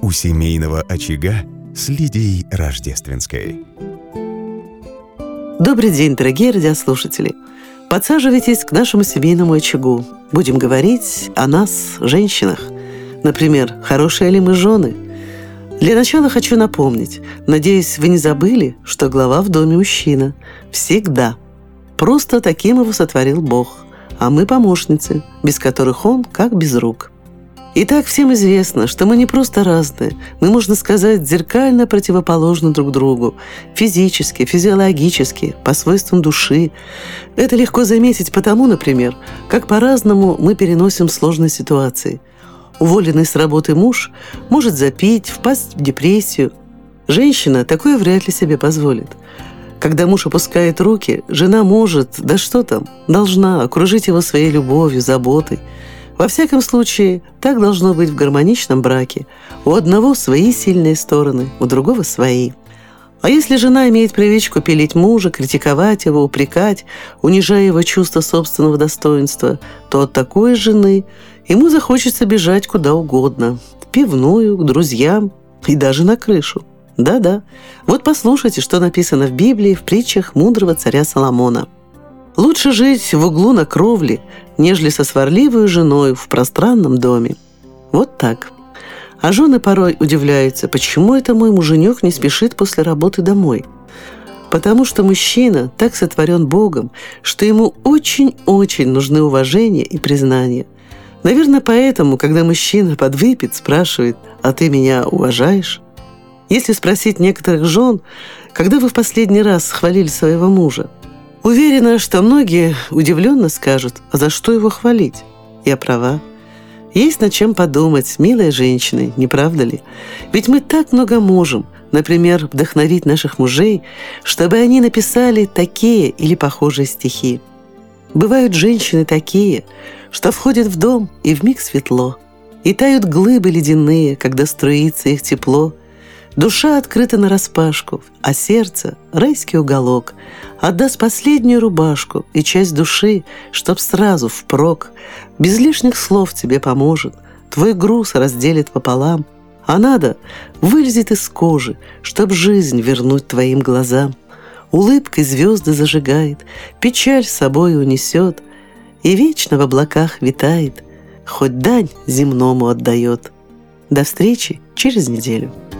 у семейного очага с Лидией Рождественской. Добрый день, дорогие радиослушатели! Подсаживайтесь к нашему семейному очагу. Будем говорить о нас, женщинах. Например, хорошие ли мы жены? Для начала хочу напомнить, надеюсь, вы не забыли, что глава в доме мужчина. Всегда. Просто таким его сотворил Бог. А мы помощницы, без которых он как без рук. Итак, всем известно, что мы не просто разные, мы, можно сказать, зеркально противоположны друг другу. Физически, физиологически, по свойствам души. Это легко заметить потому, например, как по-разному мы переносим сложные ситуации. Уволенный с работы муж может запить, впасть в депрессию. Женщина такое вряд ли себе позволит. Когда муж опускает руки, жена может, да что там, должна окружить его своей любовью, заботой. Во всяком случае, так должно быть в гармоничном браке. У одного свои сильные стороны, у другого свои. А если жена имеет привычку пилить мужа, критиковать его, упрекать, унижая его чувство собственного достоинства, то от такой жены ему захочется бежать куда угодно. В пивную, к друзьям и даже на крышу. Да-да. Вот послушайте, что написано в Библии в притчах мудрого царя Соломона. «Лучше жить в углу на кровле, нежели со сварливой женой в пространном доме». Вот так. А жены порой удивляются, почему это мой муженек не спешит после работы домой. Потому что мужчина так сотворен Богом, что ему очень-очень нужны уважение и признание. Наверное, поэтому, когда мужчина подвыпит, спрашивает: «А ты меня уважаешь?» Если спросить некоторых жен, когда вы в последний раз хвалили своего мужа, уверена, что многие удивленно скажут: «А за что его хвалить?» Я права. Есть над чем подумать, милые женщины, не правда ли? Ведь мы так много можем, например, вдохновить наших мужей, чтобы они написали такие или похожие стихи. Бывают женщины такие, что входят в дом, и вмиг светло, и тают глыбы ледяные, когда струится их тепло. Душа открыта нараспашку, а сердце — райский уголок. Отдаст последнюю рубашку и часть души, чтоб сразу впрок. Без лишних слов тебе поможет, твой груз разделит пополам. А надо — вылезет из кожи, чтоб жизнь вернуть твоим глазам. Улыбкой звезды зажигает, печаль с собой унесет, и вечно в облаках витает, хоть дань земному отдает. До встречи через неделю.